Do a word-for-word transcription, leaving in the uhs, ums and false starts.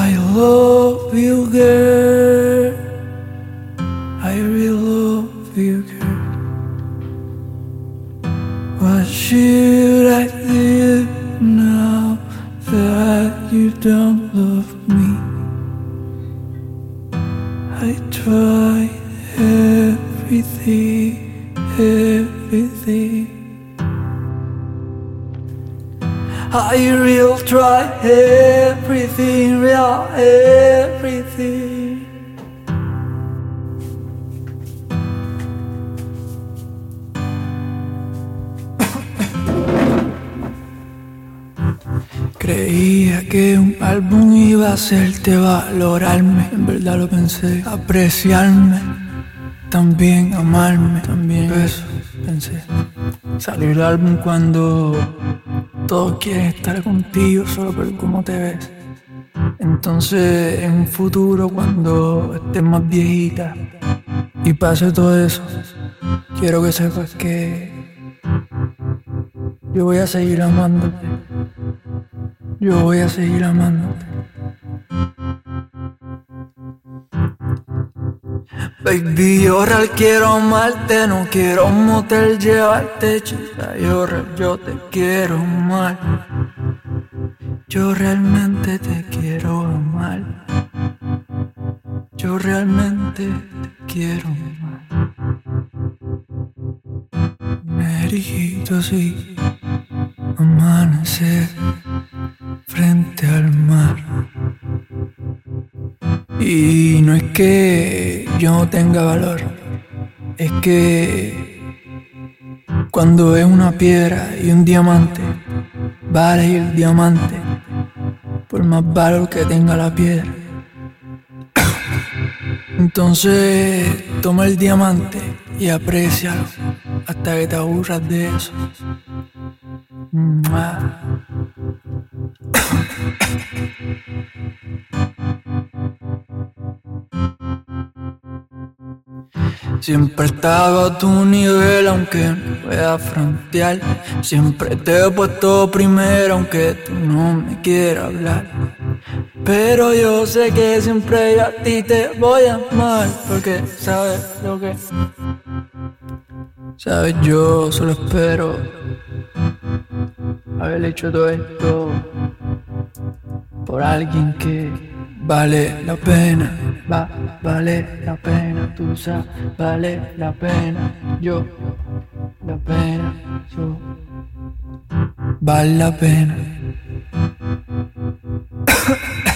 I love you, girl. I really love you, girl. What should I do now that you don't love me? I tried everything, everything. I will try everything, real everything. Creía que un álbum iba a hacerte valorarme. En verdad lo pensé, apreciarme, también amarme, también eso pensé. Salió el álbum cuando todos quieren estar contigo solo por cómo te ves. Entonces en un futuro, cuando estés más viejita y pase todo eso, quiero que sepas que yo voy a seguir amándote. Yo voy a seguir amándote. Baby, yo real quiero amarte, no quiero un motel llevarte, chica. Yo real, yo te quiero amar. Yo realmente te quiero amar. Yo realmente te quiero amar. Me dijiste así, amanecer frente al mar. Y no es que yo no tenga valor, es que cuando es una piedra y un diamante, vale el diamante por más valor que tenga la piedra. Entonces toma el diamante y aprécialo hasta que te aburras de eso. ¡Mua! Siempre he estado a tu nivel, aunque no pueda frontear. Siempre te he puesto primero, aunque tú no me quieras hablar. Pero yo sé que siempre yo a ti te voy a amar, porque sabes lo que... Sabes, yo solo espero haber hecho todo esto por alguien que vale la pena, va, vale la pena, tú sabes, vale la pena, yo, la pena, yo, vale la pena.